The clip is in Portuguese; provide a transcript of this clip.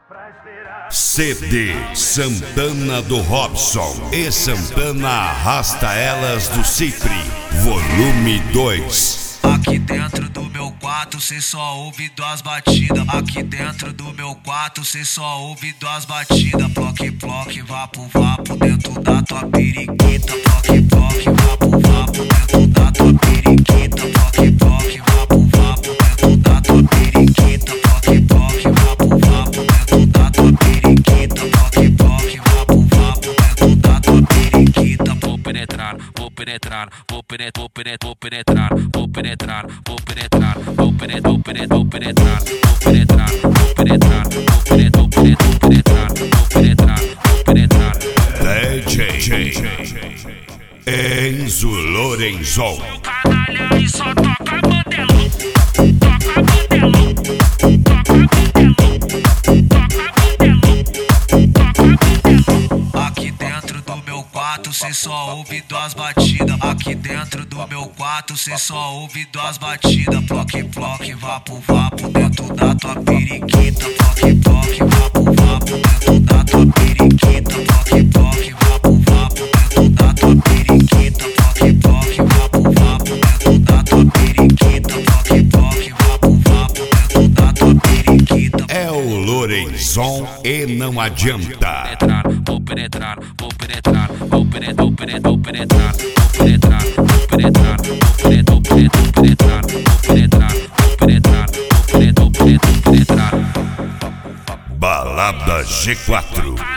CD Santana do Robson e Santana Arrasta Elas do Cipri, volume 2. Aqui dentro do meu quarto cê só ouve duas batidas. Aqui dentro do meu quarto cê só ouve duas batidas. Ploque, ploque, vapo, vapo dentro da tua periquita. Ploque, ploque, vapo, vapo dentro da tua periquita. Ploque, ploque, vapo, vapo dentro da tua periquita. Ploque, ploque, vapo, vapo dentro da tua periquita. Ploque, ploque, vapo, vapo dentro da tua periquita. Vou penetrar, vou penetrar, vou penetrar, vou penetrar, vou penetrar, vou penetrar, vou penetrar, vou penetrar, vou penetrar, vou penetrar, vou penetrar, vou penetrar, vou penetrar, vou penetrar. DJ Enzo Lorenzon. Canalha e só toca modelão, toca modelão, toca modelão, toca modelão, toca modelão. Aqui dentro do meu quarto cê só ouve duas batidas. Aqui dentro do meu quarto cê só ouve duas batidas. Ploque, ploque, vapo, vapo dentro da tua periquita. Ploque, ploque, vapo, vapo dentro da tua periquita. Ploque, ploque, vapo, vapo dentro da tua periquita. Ploque, ploque, vapo, vapo dentro da tua periquita. Ploque, ploque, vapo, vapo dentro da tua periquita. É o Lorenzon e não adianta. Vou penetrar, vou penetrar, vou penetrar, vou penetrar, vou penetrar, vou penetrar, vou penetrar, vou penetrar, vou penetrar, vou penetrar, vou penetrar, vou penetrar, vou penetrar. Balada G4.